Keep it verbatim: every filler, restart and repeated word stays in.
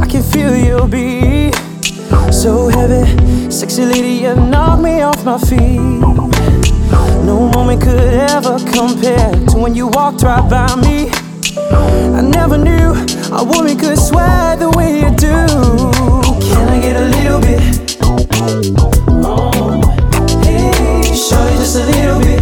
can feel your beat. So heavy, sexy lady, you knock me off my feet. No moment could ever compare to when you walked right by me. I never knew a woman could swear the way you do. Can I get a little bit?